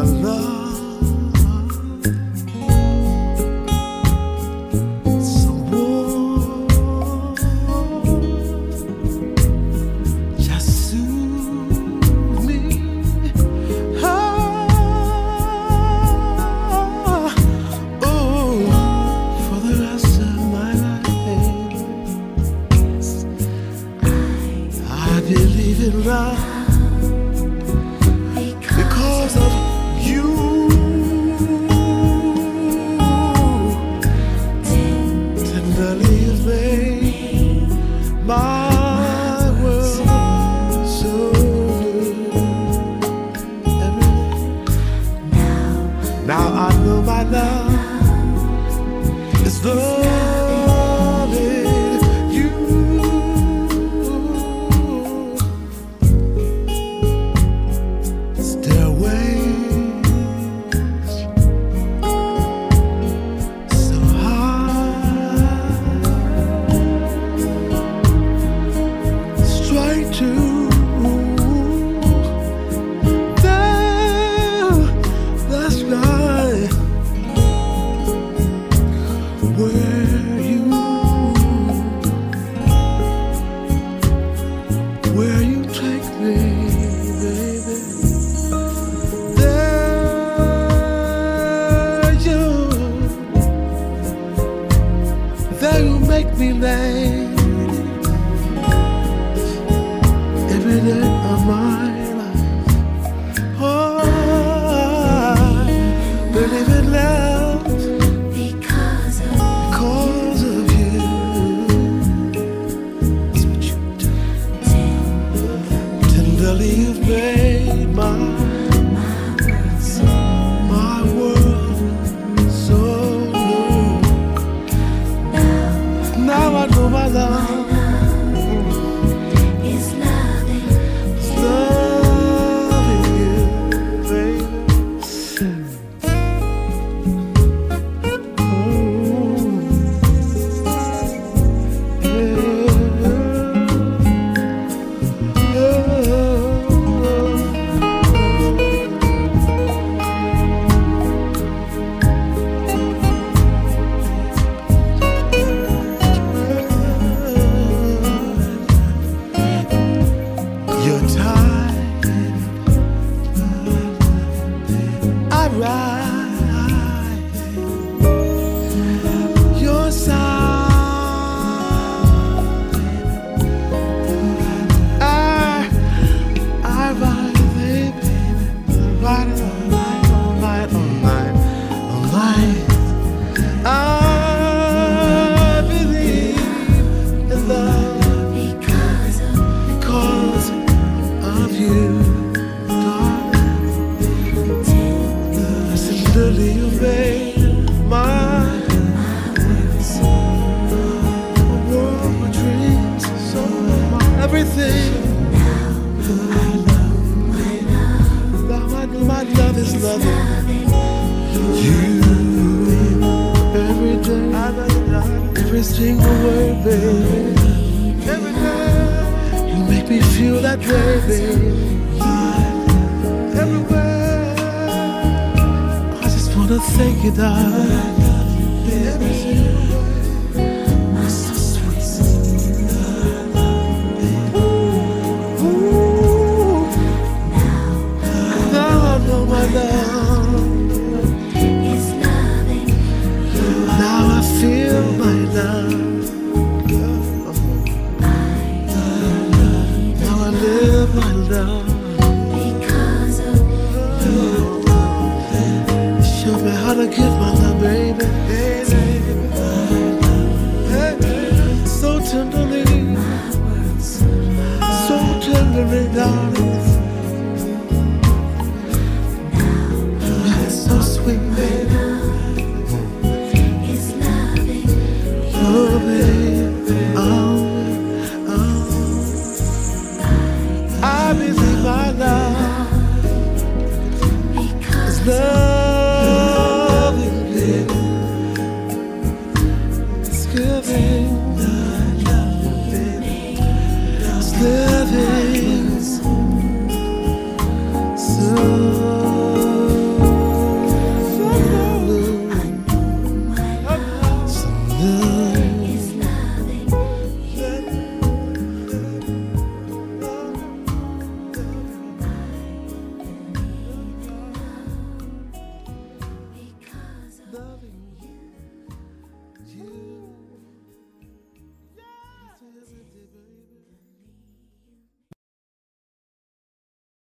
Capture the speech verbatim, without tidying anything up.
because of you. Tenderly you've made my world so new. Now I know my love is loving you. Stairways so high, straight to the, the sky, where you, where you take me, baby. There you, there you make me lay every day of my life. Oh, I believe in love Because of because of you. That's what you do. Tenderly you've made my my world so new. Now I know my love is loving is loving you, baby. You're tired, I ride your side. I, I ride, baby, ride all night, all night, all night, all night. I believe in love because of because of you, darling. Tenderly you made my world, my dreams, so my everything. Now I know my love is loving you every day, every single word, baby. Every day you make me feel that way, baby. Everywhere I just wanna thank you, darling. Every single way. You're so sweet. Ooh. Now I know my love. is loving Now I feel my love. Now I live my love. because of Show me how to give my love, baby. Hey, baby. Hey, so tenderly, so tenderly, darling. It's so sweet, baby. is loving Oh, baby. Oh, oh. I believe my love because is love.